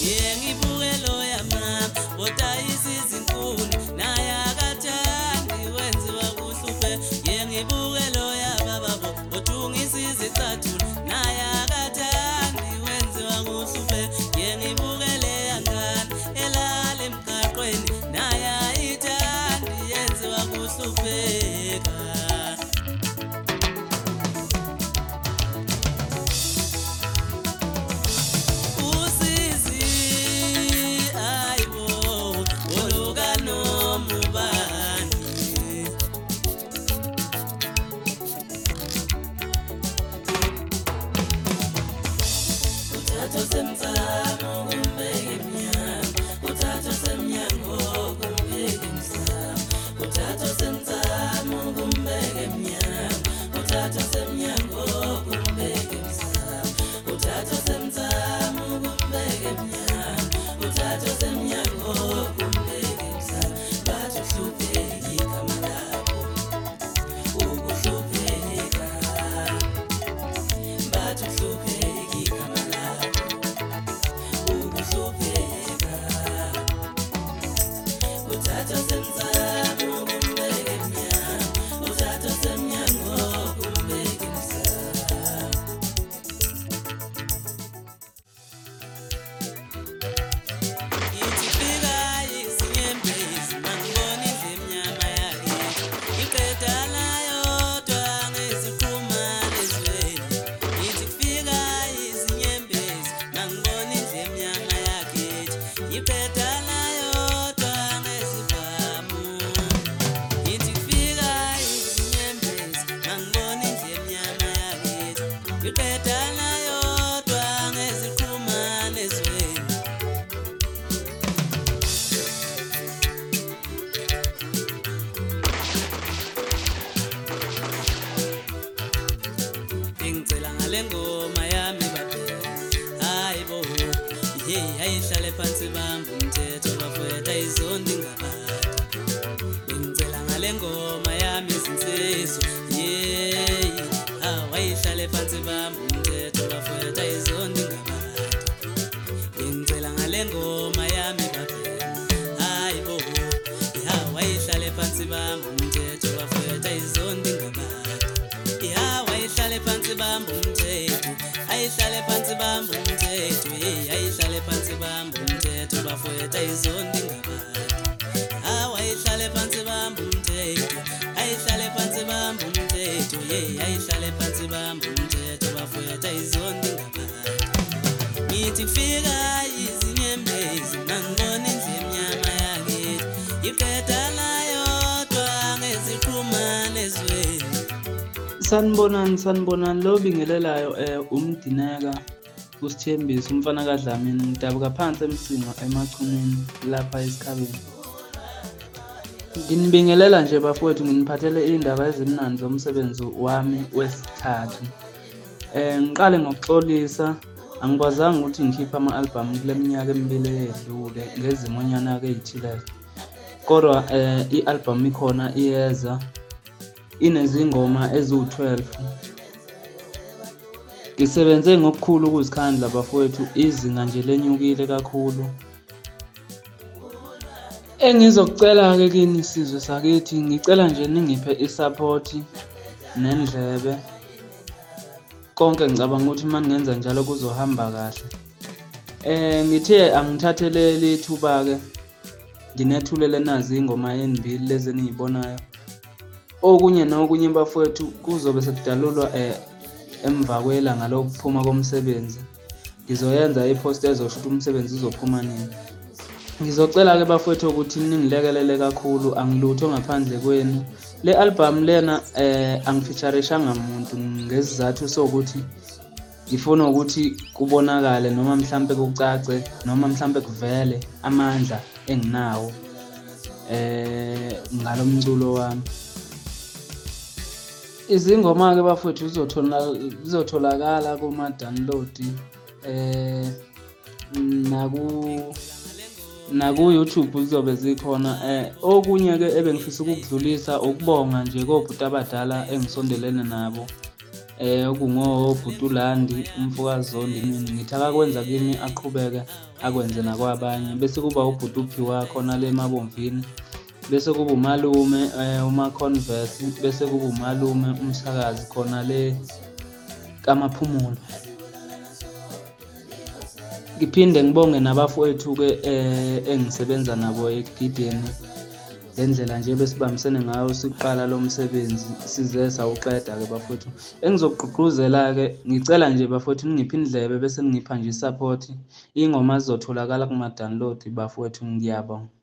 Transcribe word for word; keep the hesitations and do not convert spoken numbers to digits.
yengibukelo yama otayisi izinkuni naye akathandi wenziwa kuhluphe yengibukelo yababa othungisa izicathulo naye akathandi wenziwa kuhluphe yengibukele yangane elala emgaqweni naye ayithandi yenziwa kuhlupheka lengoma yami babe hayibo hey ayihlale phansi bamba umthetho bafowethu izondi ngabati ngicela ngalengoma yami izinsizwa hey awayihlale phansi bamba umthetho bafowethu izondi ngabati ngicela ngalengoma yami babe hayibo awayihlale phansi bamba umthetho bafowethu izondi ngabati awayihlale phansi bamba ayihlale phansi bamba umthetho hey ayihlale phansi bamba umthetho bafowethu izondi ngabati awayihlale phansi bamba umthetho ayihlale phansi bamba umthetho hey ayihlale phansi bamba umthetho bafowethu izondi ngabati ngithi kufika izinyembezi mangibona indlemnyama yakithi iqeda layodwa ngeziqhumane ezweni. Sanibonani sanibonani lo bingelelayo eh umdineka uSithembisi umfana kaDlamini ngidabuka phansi emsinga emachuneni lapha esikhabeni. Nginibingelela nje bafowethu nginiphathele indaba ezimnandi zomsebenzi wami wesithathu. Eh ngiqale ngokuxolisa angikwazanga ukuthi ngikhipha ama-album kule minyaka emibili edlule ngezimonyana ke ezithile. Kodwa eh i-album ikhona iyeza inezingoma eziwu twelve. Ngisebenze ngokukhulu ukuzikhandla bafowethu izinga nje lenyukile kakhulu. Engizokucela ke kini isizwe sakithi ngicela nje ningiphe isupport nendlebe. Konke ngicabanga ukuthi mangenza njalo kuzohamba kahle. Eh ngithe angithathelele ithuba ke nginethulele nazi ingoma yenzibili lezi nizibonayo. Okunye nokunye bafowethu kuzobe sekudalulwa eh emva kwelanga lokuphuma komsebenzi. Ngizoyenza ipost ezosho ukuthi umsebenzi uzophuma nini. Ngizocela ke bafowethu ukuthi ningilekelele kakhulu angilutho ngaphandle kwenu. Le album lena eh angifeatureshanga umuntu ngesizathu sokuthi ngifuna ukuthi kubonakale noma mhlambe kucace noma mhlambe kuvele amandla enginawo eh ngalomculo wami. Izingoma ke bafowethu zizothola zizotholakala kuma download eh naku naku YouTube zizobe zikhona. Eh okunye ke ebengifisa ukukudlulisa ukubonga nje kobhuti abadala engisondelene nabo eh okungoBhuti uLandi, umfokazi Zondi, mina ngithi akakwenza kimi aqhubeke akwenze nakwabanye. Bese kuba uBhuti uPhiwa khona le Mabomvini, bese kuba umalume eh umaConverse, bese kuba umalume umsakazi khona le kaMaphumulo. Ngiphinde ngibonge nabafowethu-ke eh engisebenza nabo ekugideni, ngendlela nje besibambisene ngayo siqala lo msebenzi size sawuqeda-ke bafowethu. Engizokugqugquzela-ke, ngicela nje bafowethu ningiphe indlebe bese ningipha nje i-support. Iy'ngoma zizotholakala kuma-download bafowethu, ngiyabonga.